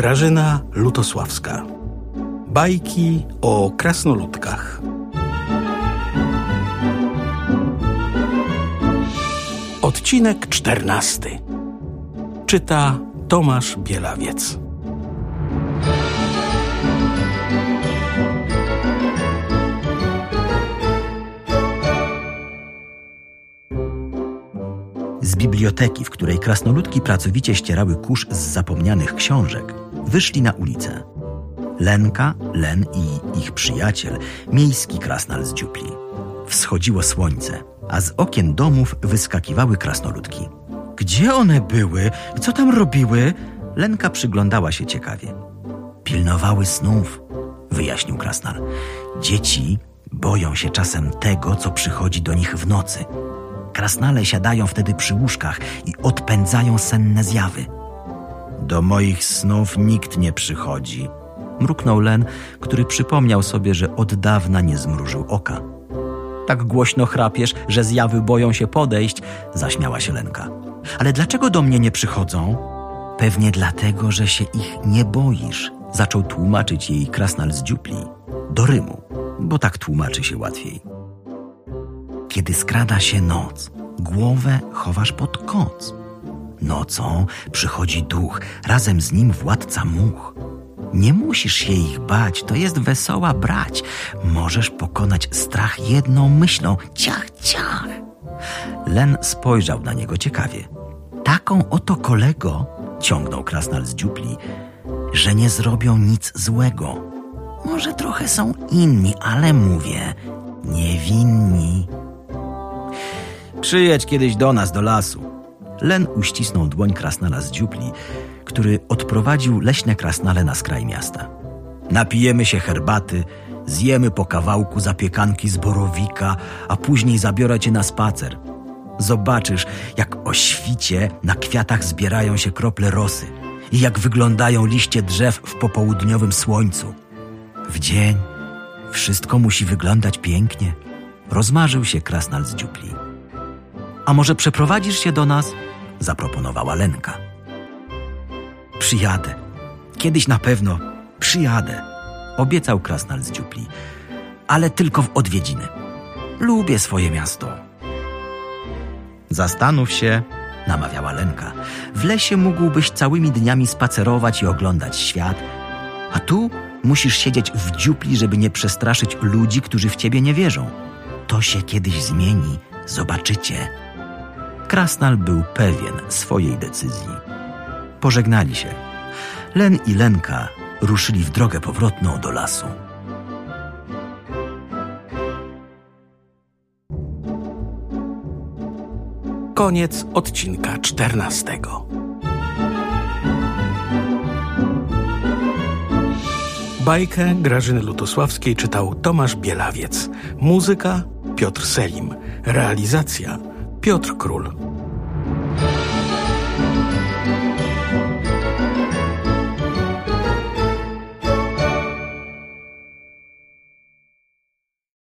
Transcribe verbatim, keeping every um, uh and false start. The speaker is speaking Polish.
Grażyna Lutosławska. Bajki o krasnoludkach. Odcinek czternasty. Czyta Tomasz Bielawiec. Z biblioteki, w której krasnoludki pracowicie ścierały kurz z zapomnianych książek, wyszli na ulicę. Lenka, Len i ich przyjaciel, miejski krasnal z dziupli. Wschodziło słońce, a z okien domów wyskakiwały krasnoludki. Gdzie one były? Co tam robiły? Lenka przyglądała się ciekawie. Pilnowały snów, wyjaśnił krasnal. Dzieci boją się czasem tego, co przychodzi do nich w nocy. Krasnale siadają wtedy przy łóżkach i odpędzają senne zjawy. Do moich snów nikt nie przychodzi, mruknął Len, który przypomniał sobie, że od dawna nie zmrużył oka. Tak głośno chrapiesz, że zjawy boją się podejść, zaśmiała się Lenka. Ale dlaczego do mnie nie przychodzą? Pewnie dlatego, że się ich nie boisz, zaczął tłumaczyć jej krasnal z dziupli. Do rymu, bo tak tłumaczy się łatwiej. Kiedy skrada się noc, głowę chowasz pod koc. Nocą przychodzi duch, razem z nim władca much. Nie musisz się ich bać, to jest wesoła brać. Możesz pokonać strach jedną myślą, ciach, ciach. Len spojrzał na niego ciekawie. Taką oto kolego, ciągnął krasnal z dziupli, że nie zrobią nic złego. Może trochę są inni, ale mówię, niewinni. Przyjedź kiedyś do nas, do lasu. Len uścisnął dłoń krasnala z dziupli, który odprowadził leśne krasnale na skraj miasta. Napijemy się herbaty, zjemy po kawałku zapiekanki z borowika, a później zabiorę cię na spacer. Zobaczysz, jak o świcie na kwiatach zbierają się krople rosy i jak wyglądają liście drzew w popołudniowym słońcu. W dzień wszystko musi wyglądać pięknie. Rozmarzył się krasnal z dziupli. A może przeprowadzisz się do nas? Zaproponowała Lenka. Przyjadę. Kiedyś na pewno przyjadę, obiecał krasnal z dziupli. Ale tylko w odwiedziny. Lubię swoje miasto. Zastanów się, namawiała Lenka. W lesie mógłbyś całymi dniami spacerować i oglądać świat, a tu musisz siedzieć w dziupli, żeby nie przestraszyć ludzi, którzy w ciebie nie wierzą. To się kiedyś zmieni, zobaczycie. Krasnal był pewien swojej decyzji. Pożegnali się. Len i Lenka ruszyli w drogę powrotną do lasu. Koniec odcinka czternastego. Bajkę Grażyny Lutosławskiej czytał Tomasz Bielawiec. Muzyka Piotr Selim. Realizacja Piotr Król.